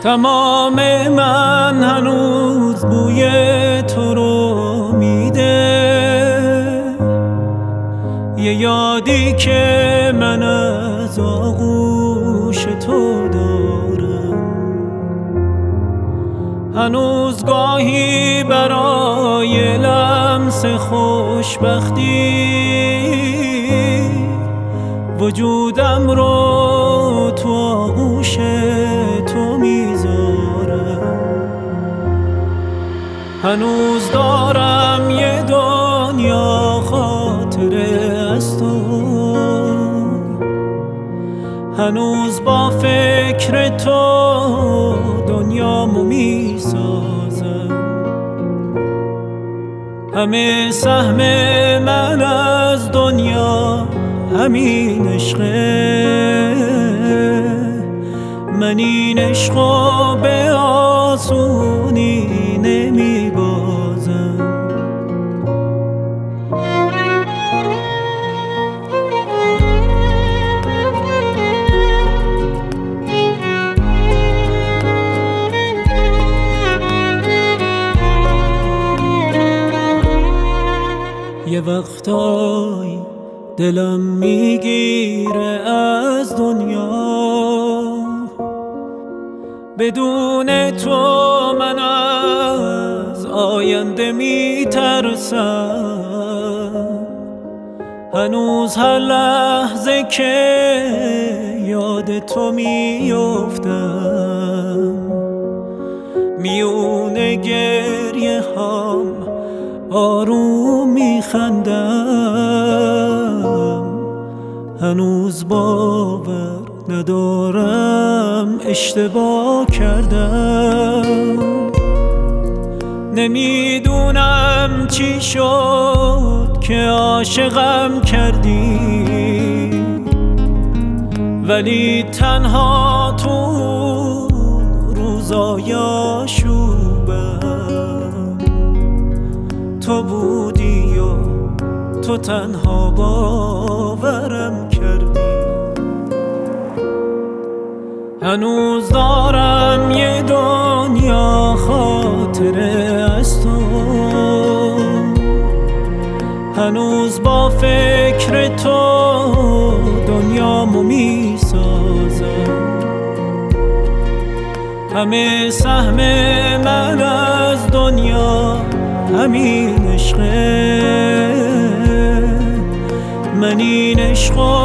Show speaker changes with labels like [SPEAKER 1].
[SPEAKER 1] تمام من هنوز بوی تو رو میده، یه یادی که من از آغوش تو دارم. هنوز گاهی برای لمس خوشبختی وجودم رو تو آغوش تو میذارم. هنوز دارم یه دنیا خاطره از تو، هنوز با فکر تو دنیامو میسازم. همه سهم من از دنیا همین عشقه، من این عشقو به آسونی نمیبازم. یه وقتایی دلم میگیره از دنیا، بدون تو من از آینده میترسم. هنوز هر لحظه که یاد تو میافتم، میونه گریه هام آروم میخندم. هنوز باور ندارم اشتباه کردم، نمیدونم چی شد که عاشقم کردی، ولی تنها تو روزای آشوبم تو بودی و تو تنها باورم کردی. هنوز دارم یه دنیا خاطره از تو، هنوز با فکر تو دنیامو میسازم. همه سهم من از دنیا همین عشقه، من این عشقو